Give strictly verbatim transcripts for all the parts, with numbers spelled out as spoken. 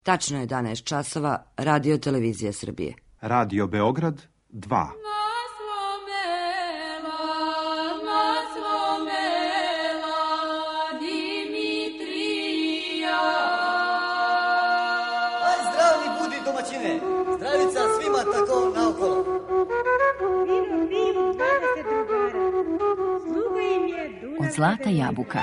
Tačno je jedanaest časova, Radio Televizija Srbije. Radio Beograd dva. Zdravica svima tako naokolo. Od Zlata jabuka.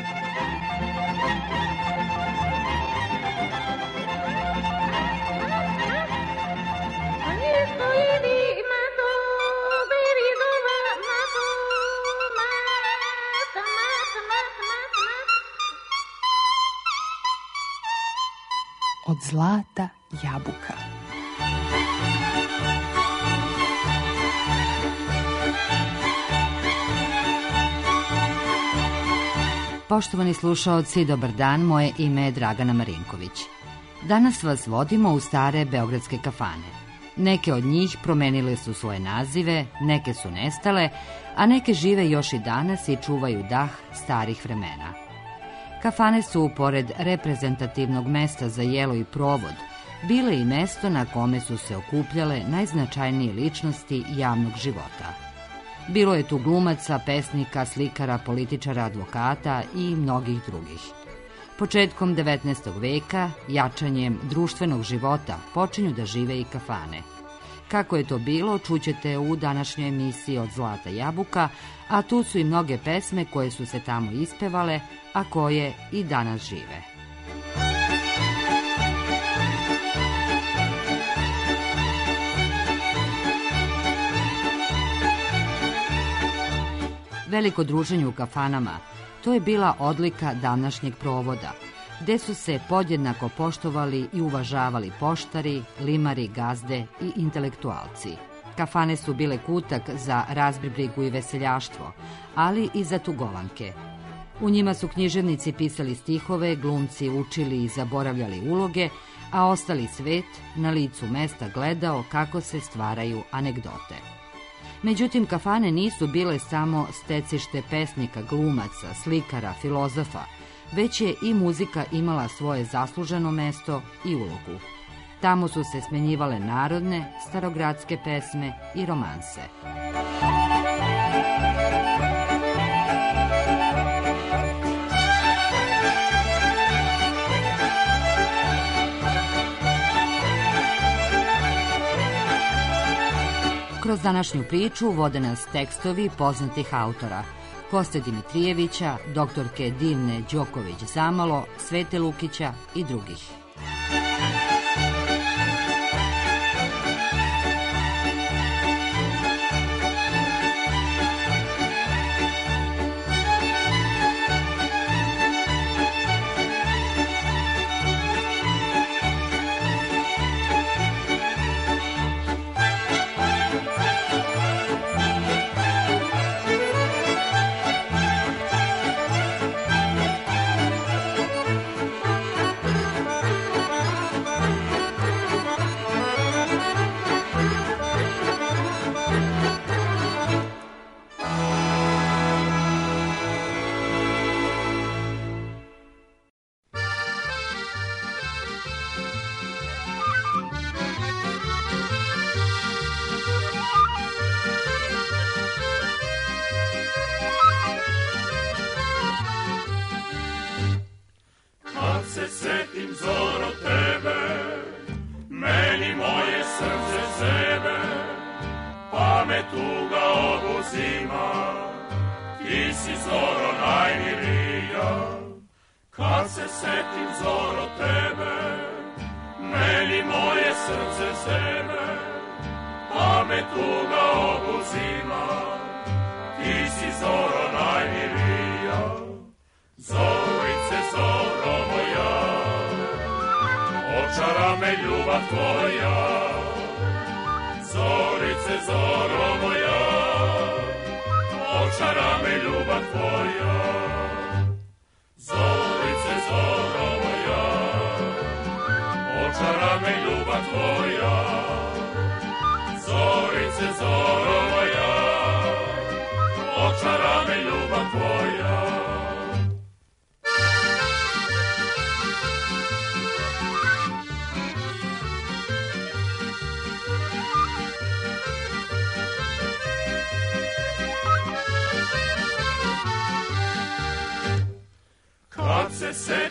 Od Zlata jabuka. Poštovani slušaoci, dobar dan, moje ime je Dragana Marinković. Danas vas vodimo u stare beogradske kafane. Neke od njih promenile su svoje nazive, neke su nestale, a neke žive još i danas i čuvaju dah starih vremena. Kafane su, pored reprezentativnog mesta za jelo i provod, bile i mesto na kome su se okupljale najznačajnije ličnosti javnog života. Bilo je tu glumaca, pesnika, slikara, političara, advokata i mnogih drugih. Početkom devetnaestog veka, jačanjem društvenog života, počinju da žive i kafane. Kako je to bilo, čućete u današnjoj emisiji Od Zlata jabuka, a tu su i mnoge pesme koje su se tamo ispevale, a koje i danas žive. Veliko druženje u kafanama, to je bila odlika današnjeg provoda, gde su se podjednako poštovali i uvažavali poštari, limari, gazde i intelektualci. Kafane su bile kutak za razbribrigu i veseljaštvo, ali i za tugovanke. U njima su književnici pisali stihove, glumci učili i zaboravljali uloge, a ostali svet na licu mesta gledao kako se stvaraju anegdote. Međutim, kafane nisu bile samo stecište pesnika, glumaca, slikara, filozofa, već je i muzika imala svoje zasluženo mesto i ulogu. Tamo su se smenjivale narodne, starogradske pesme i romanse. Kroz današnju priču vode nas tekstovi poznatih autora Koste Dimitrijevića, doktorke Divne Đoković-Zamalo, Svete Lukića i drugih.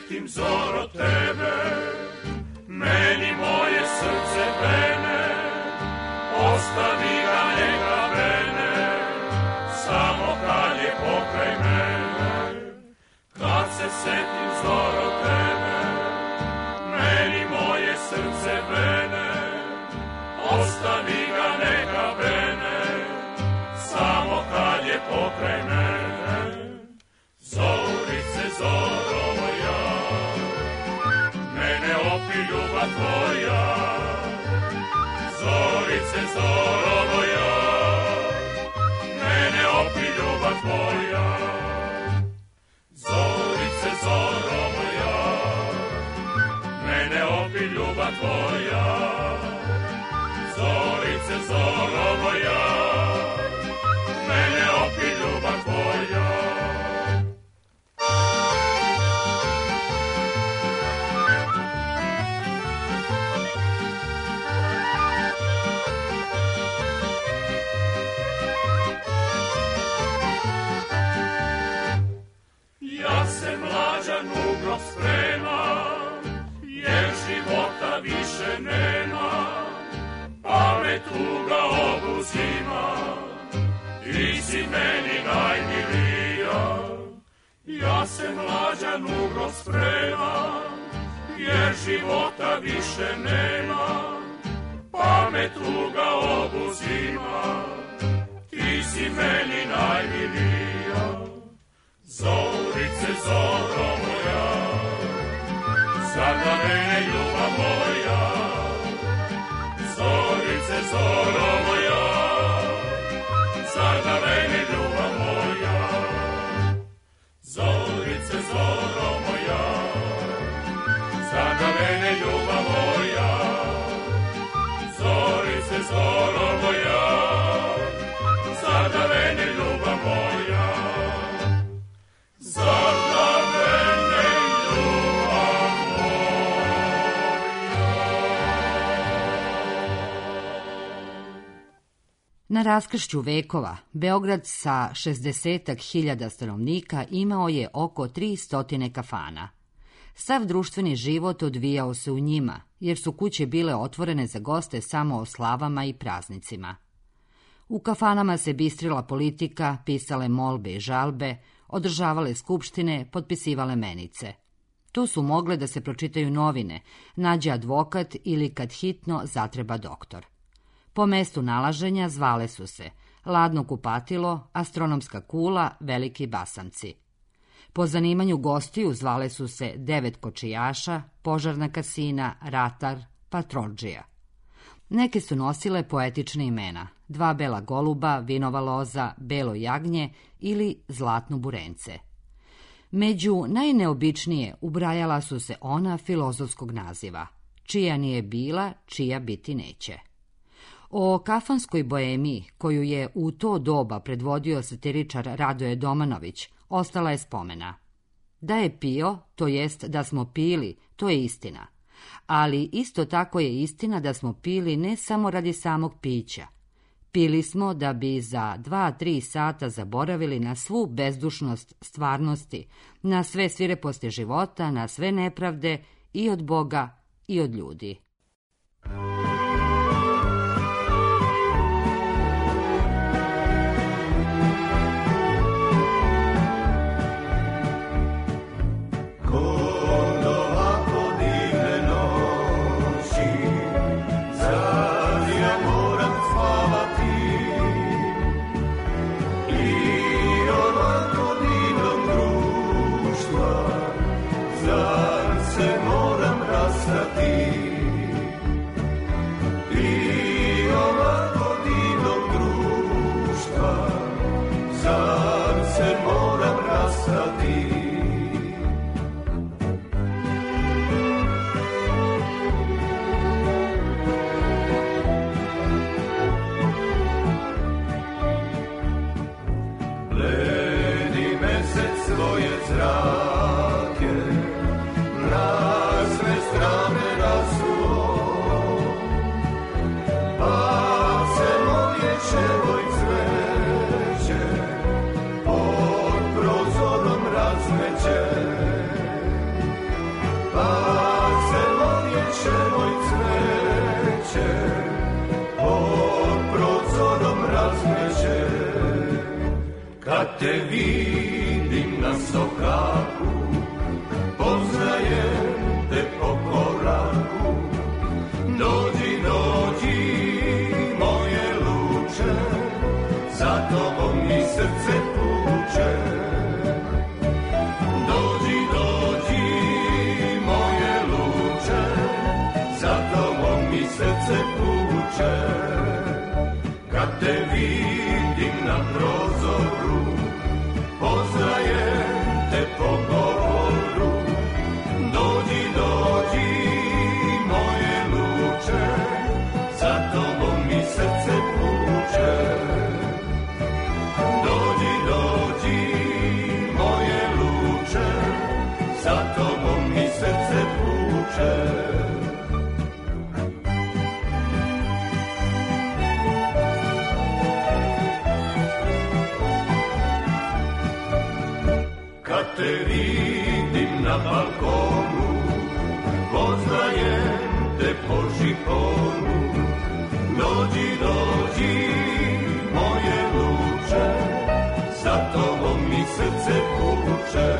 setim zoro tebe, meni moje srce vene, ostavi ga neka vene, samo kad je pokraj mene. Kad se setim zoro tebe, meni moje srce vene, ostavi ga neka vene, samo kad je pokraj mene. Zorice, zoro moja, mene opi ljubav tvoja. Zorice, zoro moja, mene opi ljubav tvoja. Zorice, zoro moja, mene opi ljubav tvoja. Zorice, zoro moja, mene opi ljubav tvoja. Ja se mlađan ugro spremam, jer života više nema, pa me tuga obuzima, ti si meni najmilija. Ja se mlađan ugro spremam, jer života više nema, pa me tuga obuzima, ti si meni najmilija. Zorice, zoro moja, sad na mene ljubav moja. Zorice, zoro moja, sad na mene ljubav moja. Zorice, zoro moja, sad na mene ljubav moja. Zorice, zoro moja, sad na mene ljubav moja. Sad na mene ljubav moja. Na raskršću vekova, Beograd sa šezdesetak hiljada stanovnika imao je oko tri stotine kafana. Sav društveni život odvijao se u njima, jer su kuće bile otvorene za goste samo o slavama i praznicima. U kafanama se bistrila politika, pisale molbe i žalbe, održavale skupštine, potpisivale menice. Tu su mogle da se pročitaju novine, nađe advokat ili kad hitno zatreba doktor. Po mestu nalaženja zvale su se Ladno kupatilo, Astronomska kula, Veliki basamci. Po zanimanju gostiju zvale su se Devet kočijaša, Požarna kasina, Ratar, Patrondžija. Neke su nosile poetične imena, Dva bela goluba, Vinova loza, Belo jagnje ili Zlatno burence. Među najneobičnije ubrajala su se ona filozofskog naziva, čija nije bila, čija biti neće. O kafanskoj boemiji, koju je u to doba predvodio satiričar Radoje Domanović, ostala je spomena. Da je pio, to jest da smo pili, to je istina. Ali isto tako je istina da smo pili ne samo radi samog pića. Pili smo da bi za dva, tri sata zaboravili na svu bezdušnost stvarnosti, na sve svireposti života, na sve nepravde i od Boga i od ljudi. Zrake, mrazne strane rasu se pod prozorom razmeće. Kad te vidim na sokaku, poznajem te po koraku. Dođi, dođi, moje luče, za tobom mi srce puče. Dođi, dođi, moje luče, za tobom mi srce puče. Kad te vidim na prozoru, poznajem te po govoru. Dođi, dođi, moje luče, za tobom mi srce puče. Dođi, dođi, moje luče, za tobom mi srce puče. Kad te vidim na balkonu, poznajem te po žiponu. Dođi, dođi, moje luče, za tobom mi srce puče.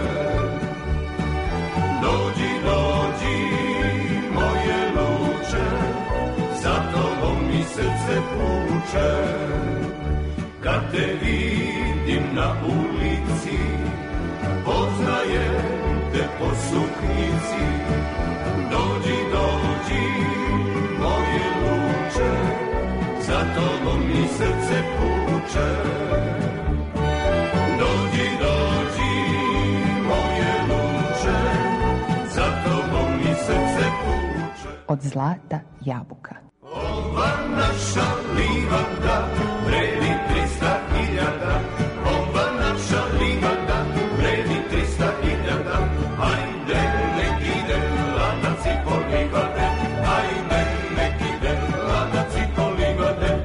Dođi, dođi, moje luče, za tobom mi srce puče. Kad te vidim na ulici, poznajem te po suknjici. Dođi, dođi, moje luče, za tobom mi srce puče. Dođi, dođi, moje luče, za tobom mi srce puče. Od zlata jabuka. Ova naša livada vredi trista hiljada. Ova naša livada vredi trista hiljada. Ajde, nek ide lanac i po livade. Ajde, nek ide lanac i po livade.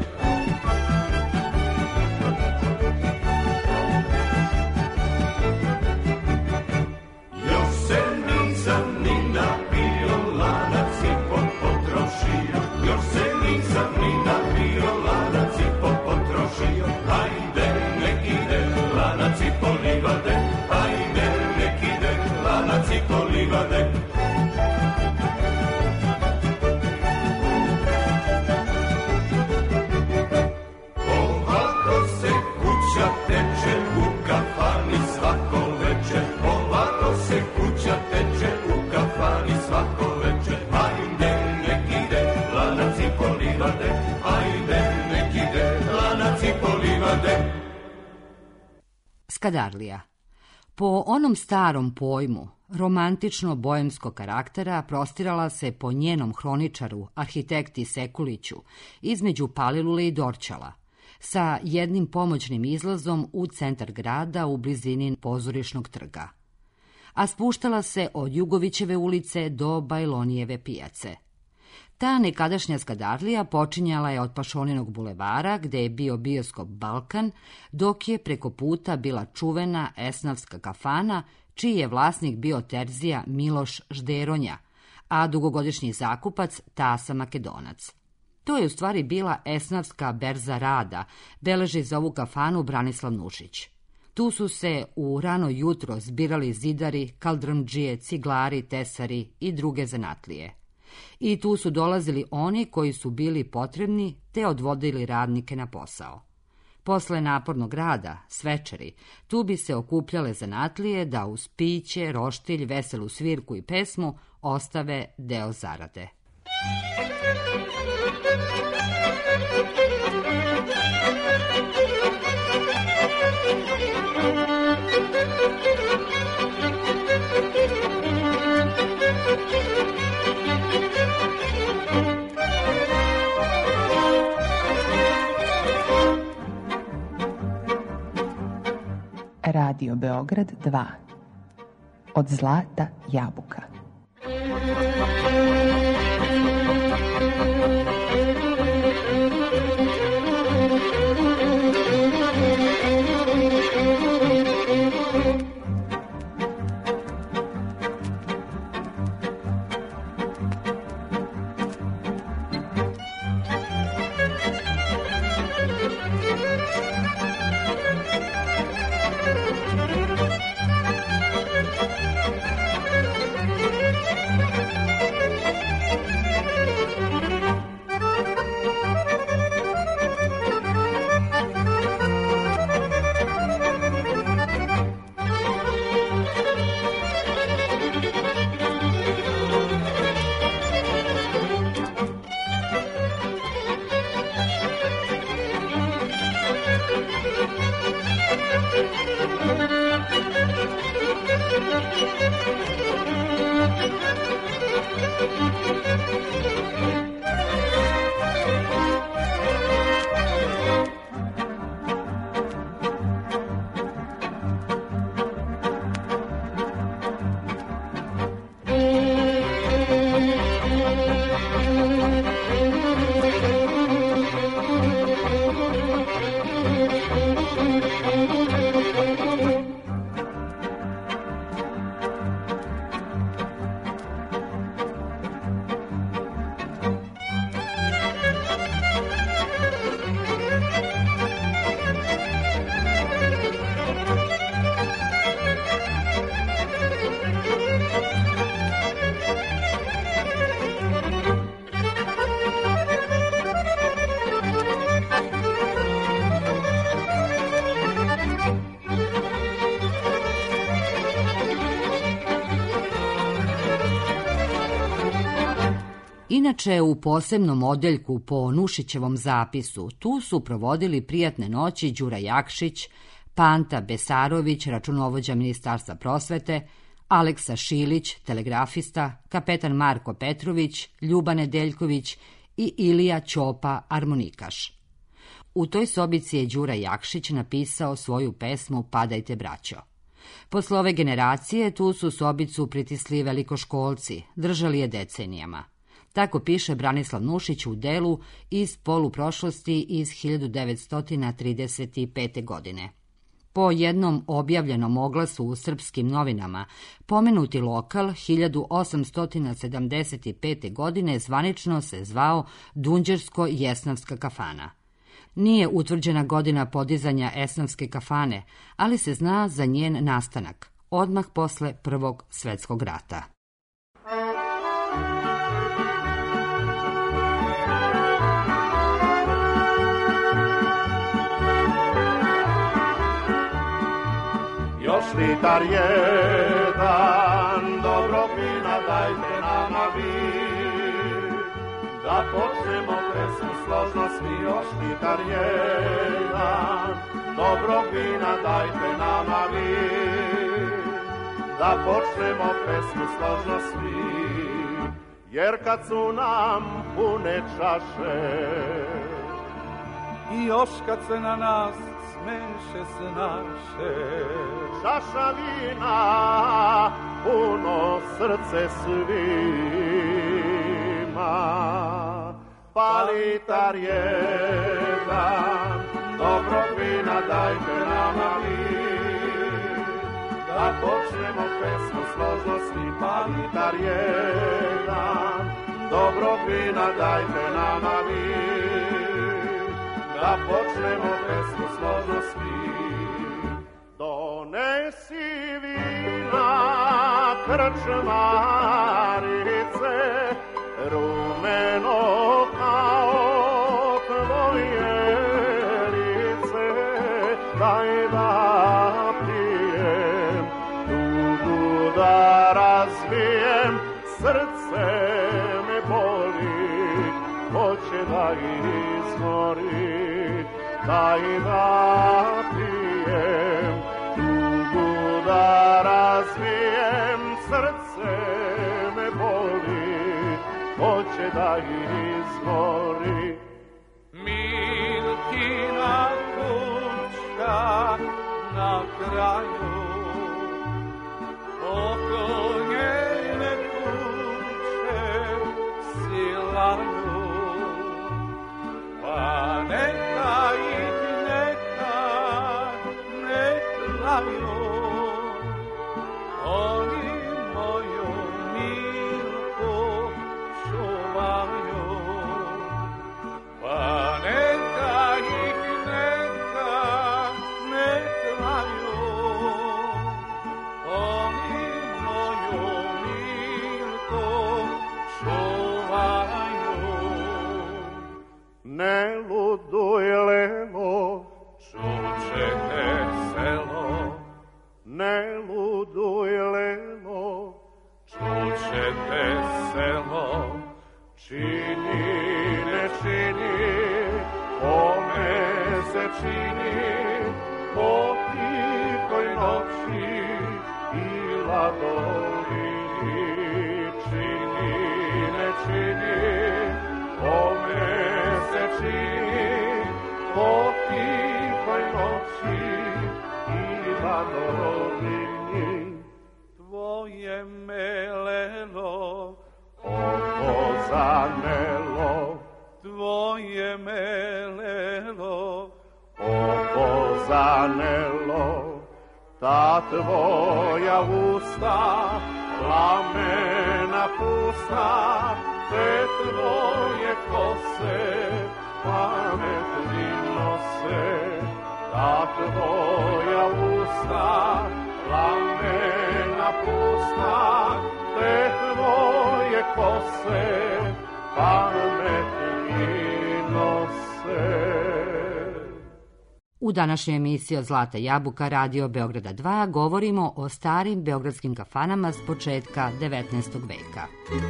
Još se nisam ni napio, lanac i po potrošio. Još se nisam ni napio, lanac i po potrošio. Ajde, nek ide lanac i po livade. Ajde, nek ide lanac i po livade. Ovako se kuća teče u kafani svako veče. Ovako se kuća teče u kafani svako veče. Ajde, nek ide lanac i po livade. Ajde, nek ide lanac i po livade. Skadarlija. Po onom starom pojmu, romantično-bojemskog karaktera prostirala se po njenom hroničaru, arhitekti Sekuliću, između Palilule i Dorćala, sa jednim pomoćnim izlazom u centar grada u blizini Pozorišnog trga. A spuštala se od Jugovićeve ulice do Bajlonijeve pijace. Ta nekadašnja Skadarlija počinjala je od Pašoninog bulevara, gde je bio bioskop Balkan, dok je preko puta bila čuvena esnafska kafana, čiji je vlasnik bio Terzija Miloš Žderonja, a dugogodišnji zakupac Tasa Makedonac. To je u stvari bila esnafska berza rada, beleži za ovu kafanu Branislav Nušić. Tu su se u rano jutro zbirali zidari, kaldrmdžije, ciglari, tesari i druge zanatlije. I tu su dolazili oni koji su bili potrebni te odvodili radnike na posao. Posle napornog rada, svečari, tu bi se okupljale zanatlije da uz piće, roštilj, veselu svirku i pesmu ostave deo zarade. Radio Beograd dva. Od zlata jabuka. Inače, u posebnom odeljku po Nušićevom zapisu tu su provodili prijatne noći Đura Jakšić, Panta Besarović, računovođa Ministarstva prosvete, Aleksa Šilić, telegrafista, kapetan Marko Petrović, Ljuba Nedeljković i Ilija Ćopa, armonikaš. U toj sobici je Đura Jakšić napisao svoju pesmu Padajte braćo. Posle ove generacije tu su sobicu pritisli velikoškolci, držali je decenijama. Tako piše Branislav Nušić u delu Iz poluprošlosti iz hiljadu devetsto trideset pete. godine. Po jednom objavljenom oglasu u srpskim novinama, pomenuti lokal hiljadu osamsto sedamdeset pete. godine zvanično se zvao Dunđersko-Jesnavska kafana. Nije utvrđena godina podizanja Esnavske kafane, ali se zna za njen nastanak, odmah posle Prvog svetskog rata. Još litar jedan, dobro vina dajte nama vi, da počnemo pesmu složno svi. Još litar jedan, dobro vina dajte nama vi, da počnemo pesmu složno svi. Jer kad su nam pune čaše i još kad se na nas smeše se naše, čaša vina puno srce svima. Pa litar jedan, dobro vina dajte nama vi, da počnemo pesmu složno svi. Pa litar jedan, dobro vina dajte nama vi, da počnemo pesmu složno svi. Donesi vina krčmarice, rumeno kao tvoje lice, daj da pijem, tugu da razbijem, srce me boli, hoće da izmori. Daj da pijem, tugu da razvijem, srce me boli, hoće da izmori. Milkina kućka na kraju, oko njene kuće silaju, pa neka ih neka ne klaju, oni moju Milku čuvaju, pa neka ih neka ne klaju, oni moju Milku čuvaju. Ne luduj lelo, čučete selo, ne luduj lelo, čučete selo, čini, ne čini, kome se čini, po tihoj noći i ladolini. Čini, ne čini, kome se čini, po tihoj noći i ladolini. tvoje melelo, oko zanelo, tvoje melelo, oko zanelo, ta tvoja usta, lamena pusta, te tvoje kose, pametni nose, ta tvoja usta, lamena pusta, te tvoje kose, pametni nose. U današnjoj emisiji od Zlata jabuka Radio Beograda dva govorimo o starim beogradskim kafanama s početka devetnaestog veka.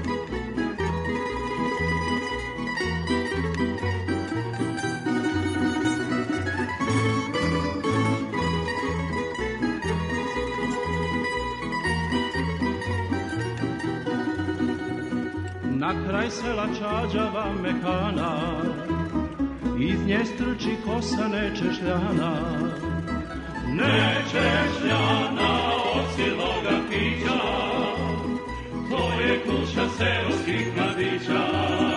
Na kraj sela Čađava mekana, iz nje strči kosa nečešljana. Nečešljana od siloga pića, to je kuća seoskih mladića.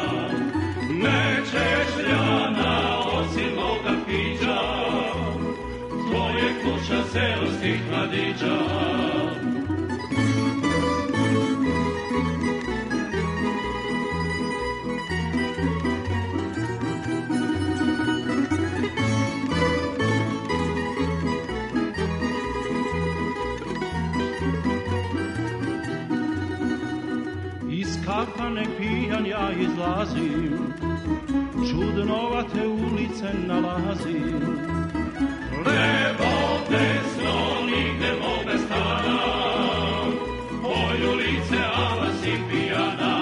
Nečešljana od siloga pića, to je kuća seoskih mladića. Kafane pijan ja izlazim, čudnovate ulice nalazim. Levo, desno, nigde moga stana, oj ulice, ala si pijana.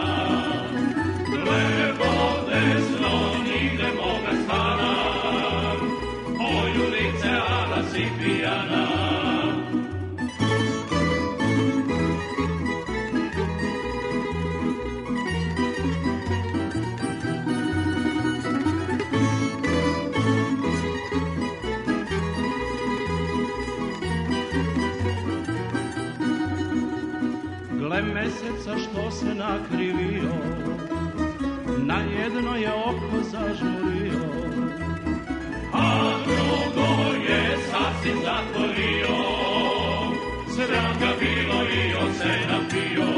Levo, desno, nigde moga stana, oj ulice, ala si pijana. Meseca što se nakrivio, na jedno je oko zažmurio, a drugo je sasvim zatvorio. Sram ga bilo i on se napio,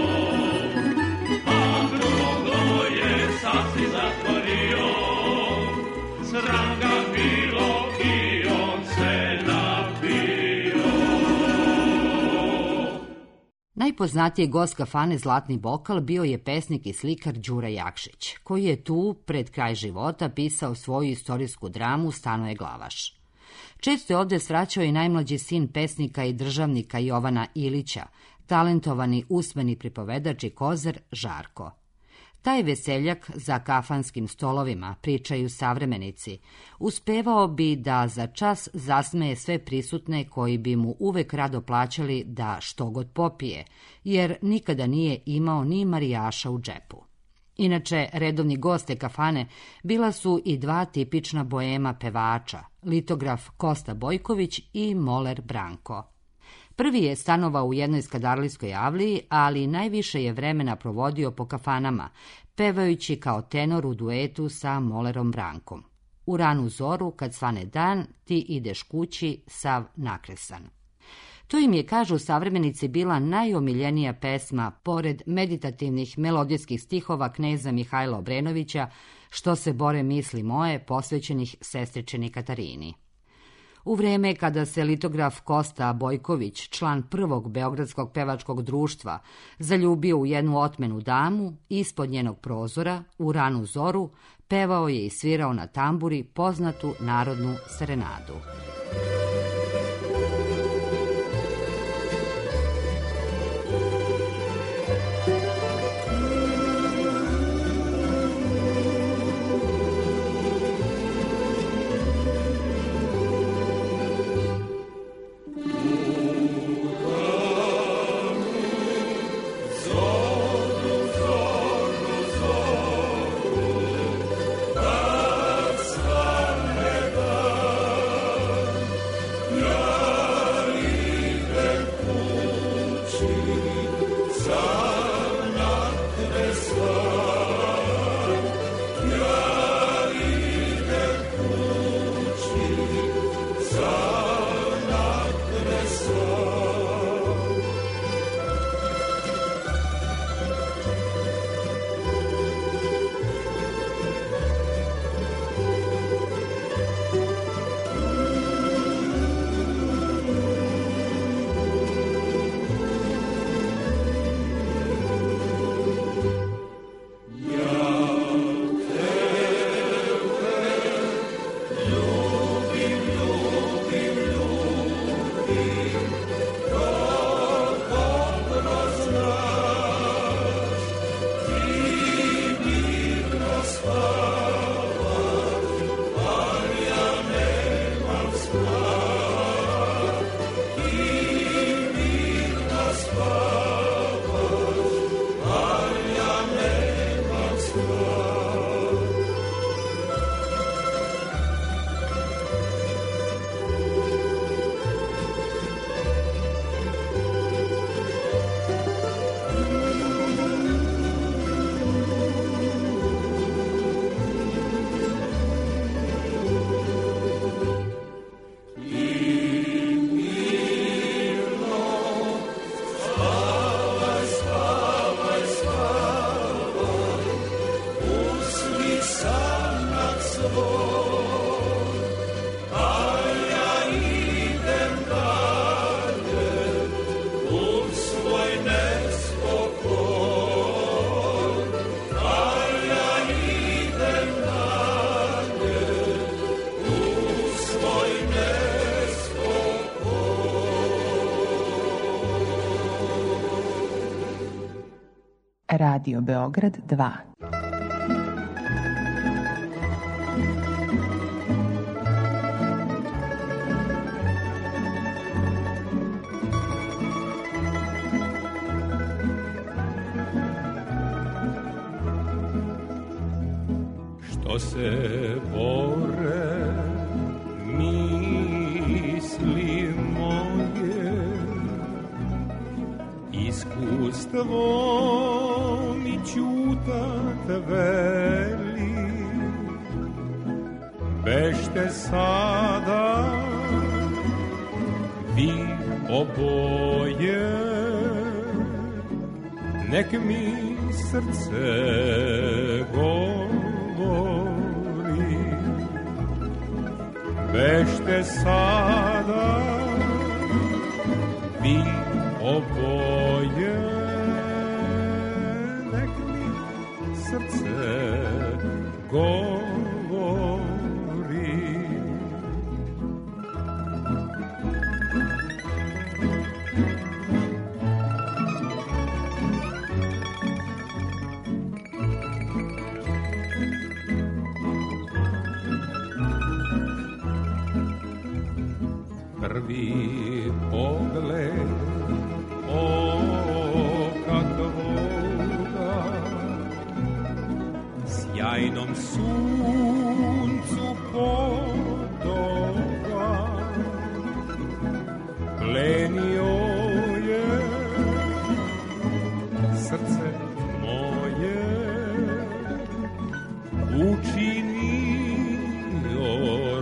a drugo je sasvim zatvorio. Sram ga bilo i on se napio. Najpoznatiji gost kafane Zlatni bokal bio je pesnik i slikar Đura Jakšić, koji je tu, pred kraj života, pisao svoju istorijsku dramu Stanoje Glavaš. Često je ovdje svraćao i najmlađi sin pesnika i državnika Jovana Ilića, talentovani usmeni pripovedač i kozer Žarko. Taj veseljak za kafanskim stolovima, pričaju savremenici, uspevao bi da za čas zasmeje sve prisutne koji bi mu uvek rado plaćali da što god popije, jer nikada nije imao ni marijaša u džepu. Inače, redovni goste kafane bila su i dva tipična boema pevača, litograf Kosta Bojković i moler Branko. Prvi je stanovao u jednoj skadarlijskoj avliji, ali najviše je vremena provodio po kafanama, pevajući kao tenor u duetu sa molerom Brankom. U ranu zoru, kad svane dan, ti ideš kući sav nakresan. To im je, kažu savremenici, bila najomiljenija pesma, pored meditativnih melodijskih stihova kneza Mihajla Obrenovića, Što se bore misli moje, posvećenih sestričeni Katarini. U vreme kada se litograf Kosta Bojković, član prvog Beogradskog pevačkog društva, zaljubio u jednu otmenu damu, ispod njenog prozora, u ranu zoru, pevao je i svirao na tamburi poznatu narodnu serenadu. svoj, a ja idem dalje u svoj nespokoj, a ja idem dalje u svoj nespokoj. Radio Beograd dva. Što se bore misli moje, iskustvo mi ćutat veli, bešte sada vi oboje, nek mi srce govori, bešte sada vi oboje, nek mi srce govori. Prvi pogled oka tvoga, sjajnom suncu podoba, plenio je srce moje, učinio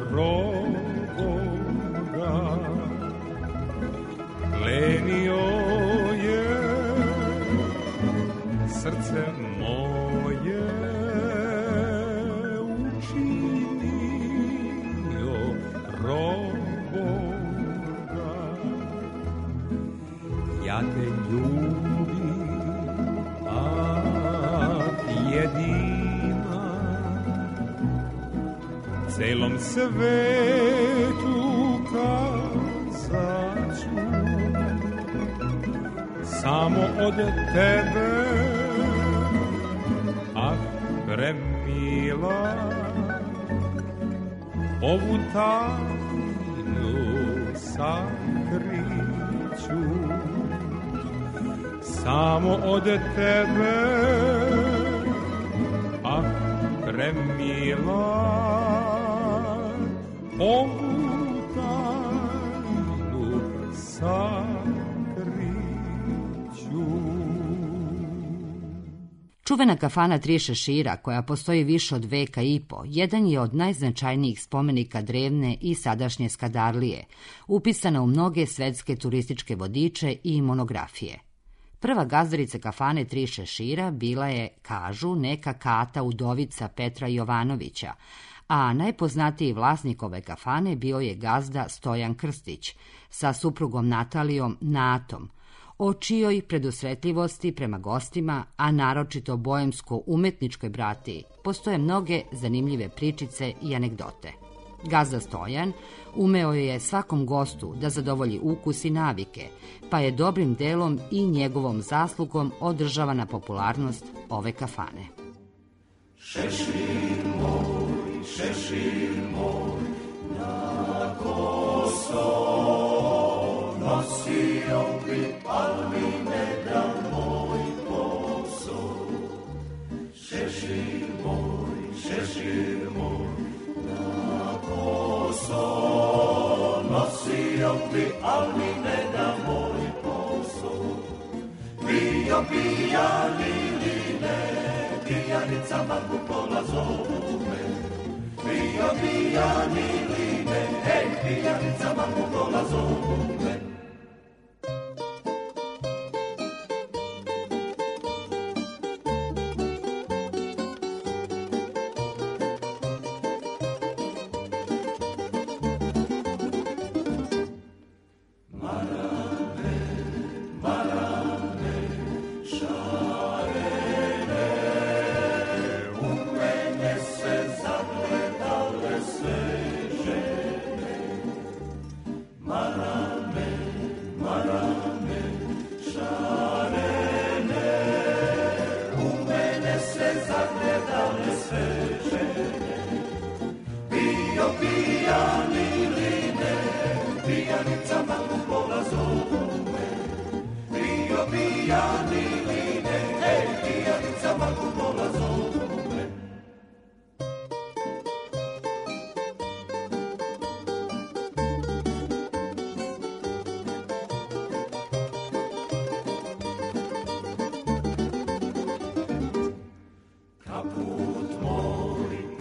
roboga, plenio je srce moje, učinio roboga. Ja te ljubim, a jedina, celom svetu kazaću, samo od tebe, ah, premila, ovu tajnu sakriću, samo od tebe, ah, premila, ovu tajnu sakriću. Čuvena kafana Tri šešira, koja postoji više od veka i po, jedan je od najznačajnijih spomenika drevne i sadašnje Skadarlije, upisana u mnoge svetske turističke vodiče i monografije. Prva gazdarica kafane Tri šešira bila je, kažu, neka Kata udovica Petra Jovanovića, a najpoznatiji vlasnik ove kafane bio je gazda Stojan Krstić sa suprugom Natalijom Natom, o čijoj predusretljivosti prema gostima, a naročito bojemsko-umetničkoj bratiji, postoje mnoge zanimljive pričice i anegdote. Gazda Stojan umeo je svakom gostu da zadovolji ukus i navike, pa je dobrim delom i njegovom zaslugom održavana popularnost ove kafane. Šešir moj, šešir moj, na koso nosio bi, al mi ne da moj posao. Šešir moj, šešir moj, na koso nosio bi, al mi ne da moj posao. Bio pijani li ne, pijanica mangu pola zovu me. Bio pijani li ne, ej, pijanica mangu pola zovu me.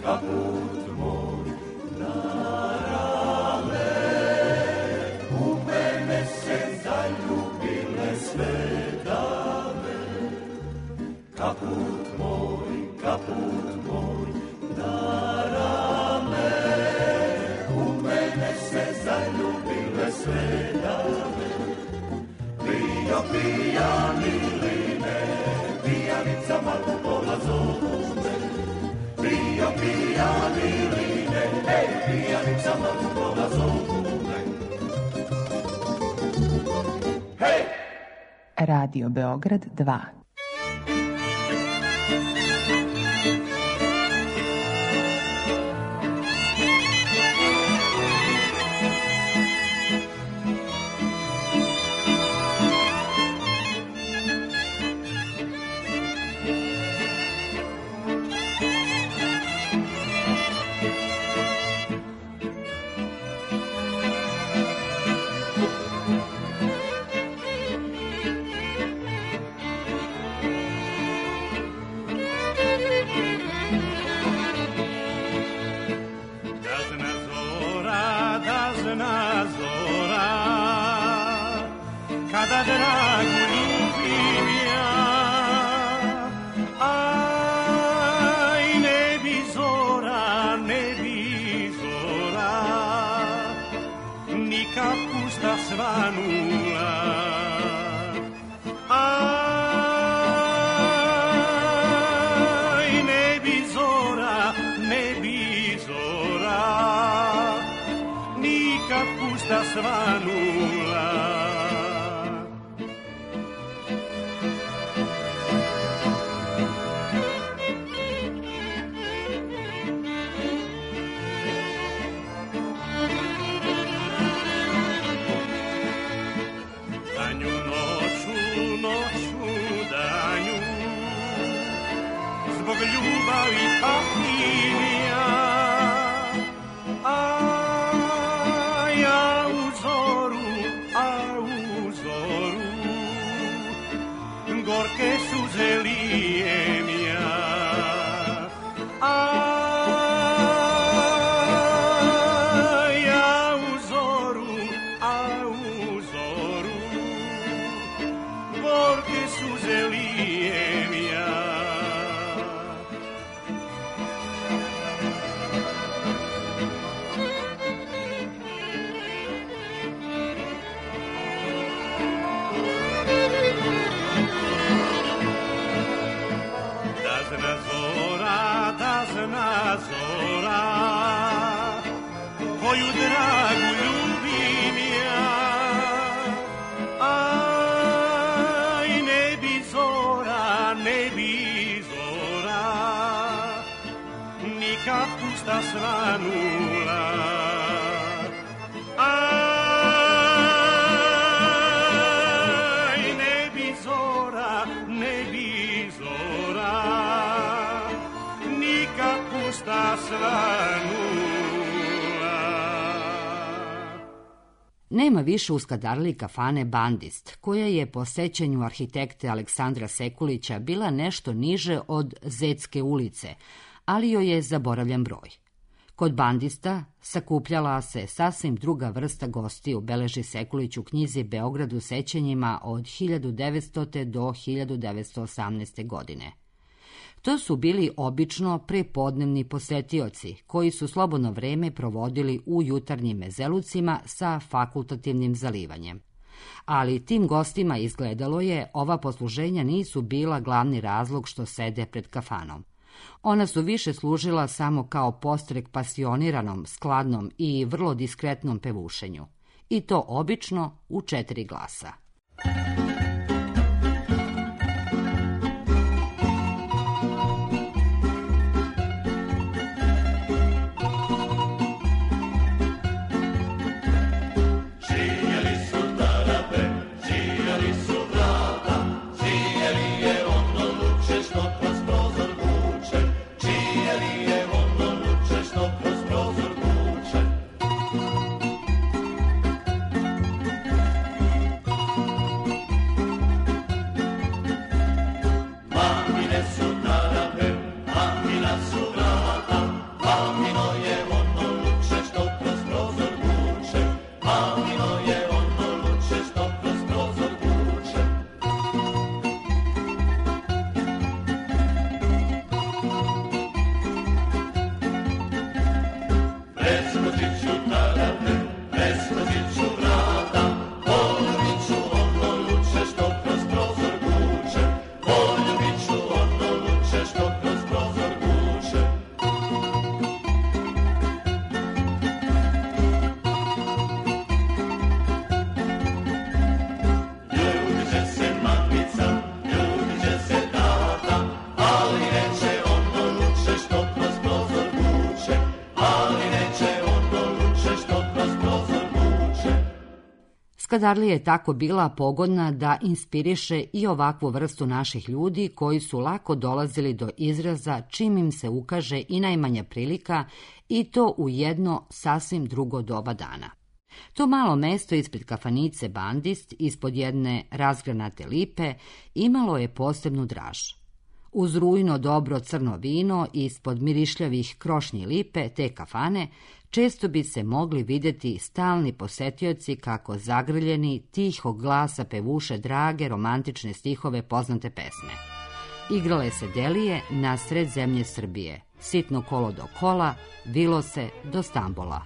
kaput moj na rame, u mene se zaljubile sve dame. Kaput moj, kaput moj na rame, u mene se zaljubile sve dame. Pio pijani line, pijanica Marko Pola zovu me. Pio pijani line, ej, pijanica Marko Pola zovu me. Hej! Radio Beograd dva. Kada dragu ljubim ja, aj ne bi zora, ne bi zora, ni kapusta svanula. Aj ne bi zora, ne bi zora, ni kapusta svanula. Zbog ljubavi patim ja, a ja u zoru, a u zoru, gorke suze lijem ja, a ja u zoru, a u zoru, gorke suze lijem ja. Zna zora, koju dragu ljubim ja, aj ne bi zora, ne bi zora, ni kapusta svanula. Aj ne bi zora, ne bi zora, kapusta svanula. Nema više u Skadarliji kafane Bandist, koja je po sećanju arhitekte Aleksandra Sekulića bila nešto niže od Zetske ulice, ali joj je zaboravljan broj. Kod Bandista sakupljala se sasvim druga vrsta gostiju, beleži Sekulić u knjizi Beograd u sećanjima od hiljadu devetstote do hiljadu devetsto osamnaeste. godine. To su bili obično prepodnevni posetioci, koji su slobodno vreme provodili u jutarnjim mezelucima sa fakultativnim zalivanjem. Ali tim gostima izgledalo je, ova posluženja nisu bila glavni razlog što sede pred kafanom. Ona su više služila samo kao postrek pasioniranom, skladnom i vrlo diskretnom pevušenju. I to obično u četiri glasa. Skadarlija je tako bila pogodna da inspiriše i ovakvu vrstu naših ljudi koji su lako dolazili do izraza čim im se ukaže i najmanja prilika i to u jedno sasvim drugo doba dana. To malo mesto ispred kafanice Bandist, ispod jedne razgranate lipe, imalo je posebnu draž. Uz rujno dobro crno vino ispod mirišljavih krošnji lipe te kafane često bi se mogli vidjeti stalni posetioci kako zagrljeni tihog glasa pevuše drage romantične stihove poznate pesme. Igrale se delije na sred zemlje Srbije, sitno kolo do kola, vilo se do Stambola.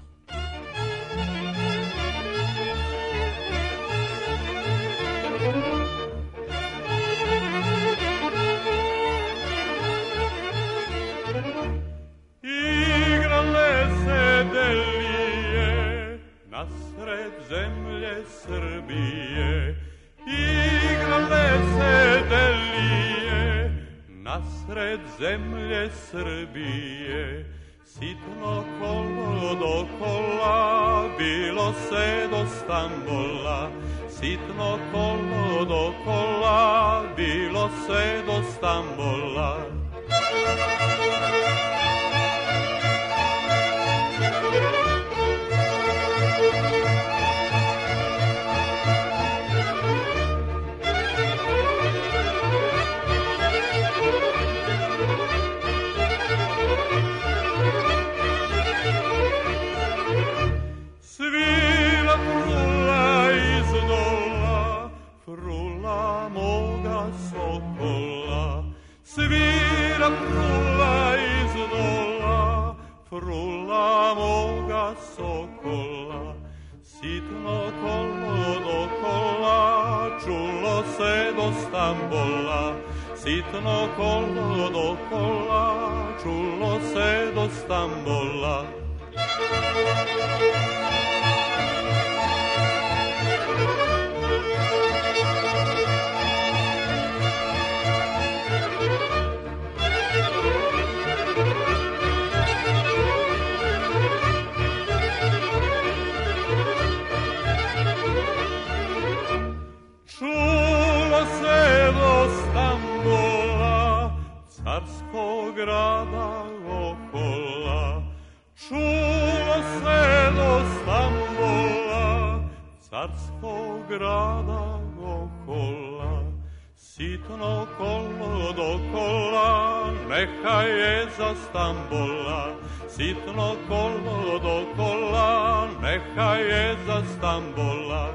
Nasred zemlje Srbije igrale se delije, nasred zemlje Srbije sitno kolo do kola, bilo se do Stambola. Sitno kolo do kola, bilo se do Stambola. Svira frula iz dola, frula moga sokola, sitno kolo do kola, čulo se do Stambola. Sitno kolo do kola, čulo se do Stambola. Carskog grada okola, čulo se do Stambola, carskog grada okola, sitno kolo do kola, neka je za Stambola, sitno kolo do kola, neka je za Stambola.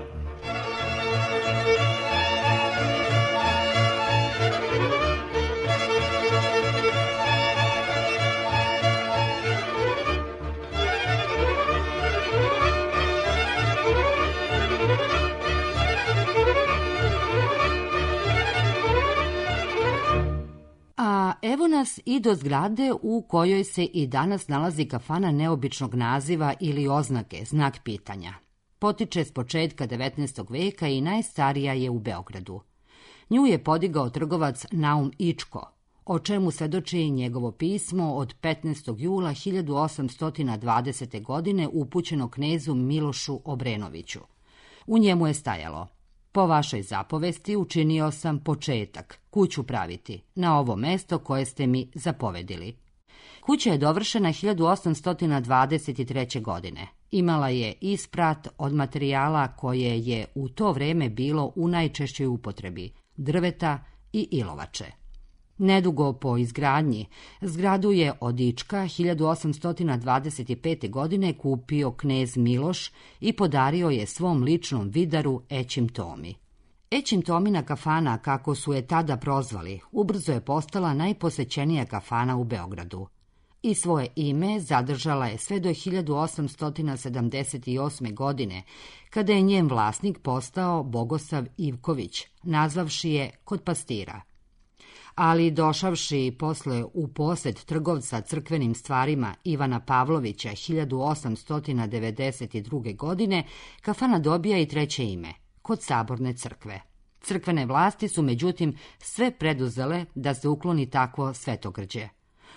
A evo nas i do zgrade u kojoj se i danas nalazi kafana neobičnog naziva ili oznake, znak pitanja. Potiče s početka devetnaestog veka i najstarija je u Beogradu. Nju je podigao trgovac Naum Ičko, o čemu svedoči njegovo pismo od petnaestog jula hiljadu osamsto dvadesete. godine upućeno knezu Milošu Obrenoviću. U njemu je stajalo: po vašoj zapovesti učinio sam početak, kuću praviti, na ovo mesto koje ste mi zapovedili. Kuća je dovršena hiljadu osamsto dvadeset treće. godine. Imala je isprat od materijala koje je u to vreme bilo u najčešćoj upotrebi, drveta i ilovače. Nedugo po izgradnji, zgradu je od Ička hiljadu osamsto dvadeset pete. godine kupio knez Miloš i podario je svom ličnom vidaru Ećim Tomi. Ećim Tomina kafana, kako su je tada prozvali, ubrzo je postala najposećenija kafana u Beogradu. I svoje ime zadržala je sve do hiljadu osamsto sedamdeset osme. godine, kada je njen vlasnik postao Bogosav Ivković, nazvavši je kod pastira. Ali došavši posle u posed trgovca crkvenim stvarima Ivana Pavlovića hiljadu osamsto devedeset druge. godine, kafana dobija i treće ime, kod Saborne crkve. Crkvene vlasti su međutim sve preduzele da se ukloni takvo svetogrđe.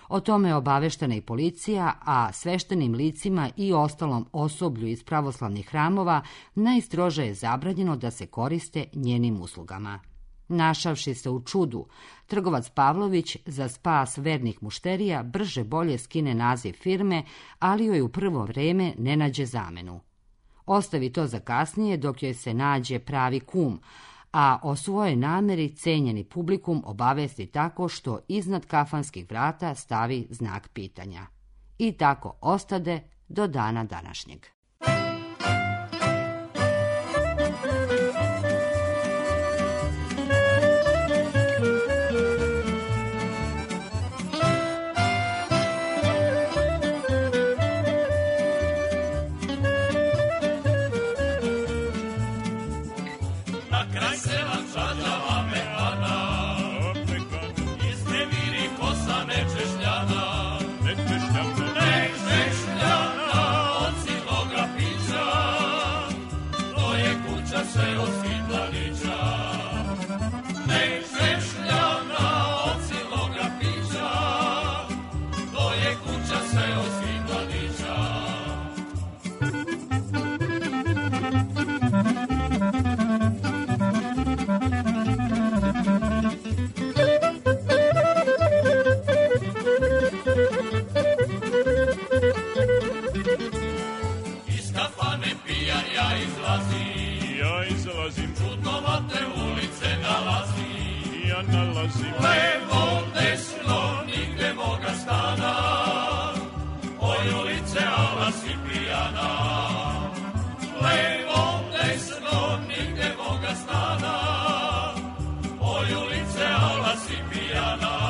O tome je obaveštena i policija, a sveštenim licima i ostalom osoblju iz pravoslavnih hramova najstrože je zabranjeno da se koriste njenim uslugama. Našavši se u čudu, trgovac Pavlović za spas vernih mušterija brže bolje skine naziv firme, ali joj u prvo vreme ne nađe zamenu. Ostavi to za kasnije dok joj se nađe pravi kum, a o svojoj nameri cenjeni publikum obavesti tako što iznad kafanskih vrata stavi znak pitanja. I tako ostade do dana današnjeg. Levo, desno, nigde moga stana, oj ulice Ala Sipijana. Levo, desno, nigde moga stana, oj ulice Ala Sipijana.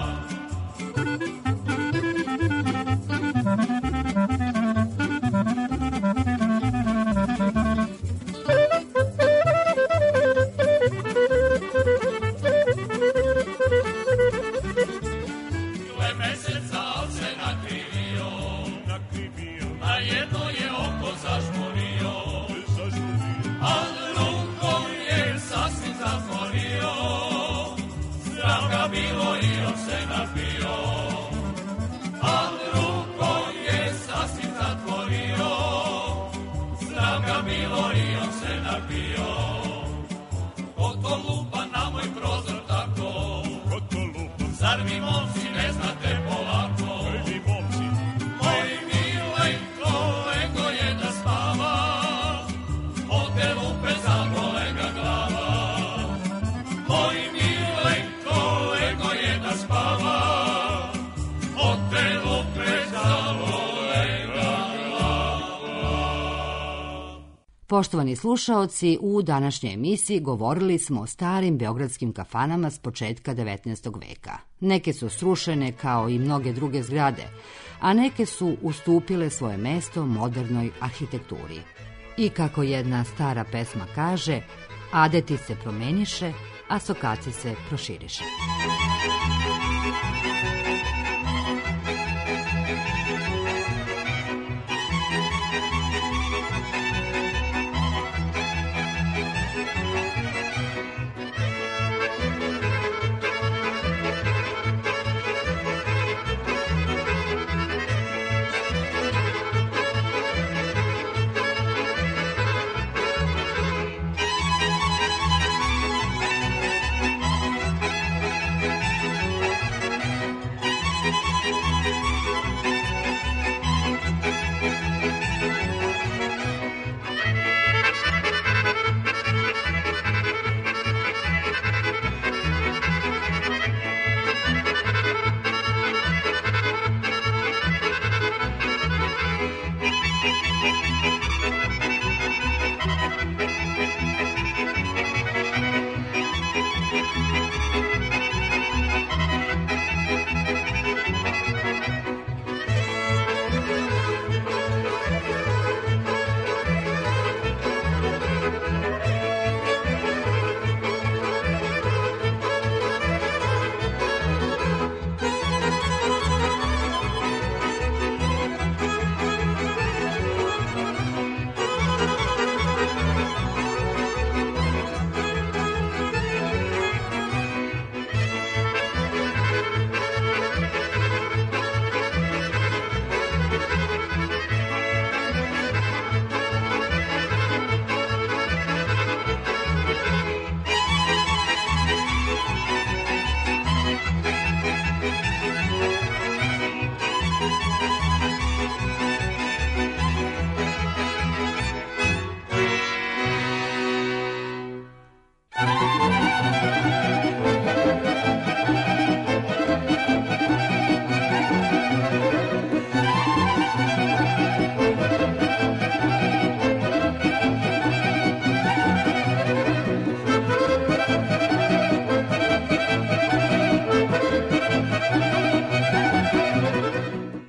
Poštovani slušaoci, u današnjoj emisiji govorili smo o starim beogradskim kafanama s početka devetnaestog veka. Neke su srušene kao i mnoge druge zgrade, a neke su ustupile svoje mesto modernoj arhitekturi. I kako jedna stara pesma kaže, adeti se promeniše, a sokaci se proširiše.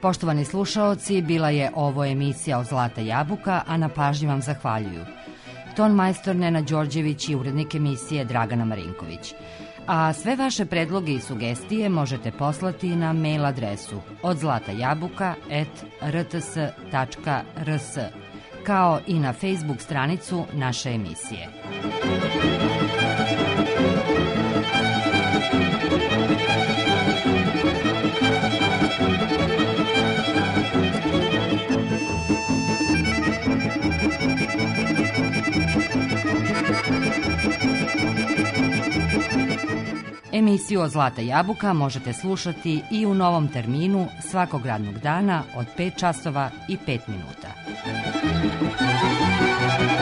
Poštovani slušaoci, bila je ovo emisija od Zlata jabuka, a na pažnji vam zahvaljuju ton majstor Nena Đorđević i urednik emisije Dragana Marinković. A sve vaše predloge i sugestije možete poslati na mail adresu od zlata jabuka at r t s tačka r s, kao i na Facebook stranicu naše emisije. Emisiju od Zlata jabuka možete slušati i u novom terminu svakog radnog dana od pet časova i pet minuta.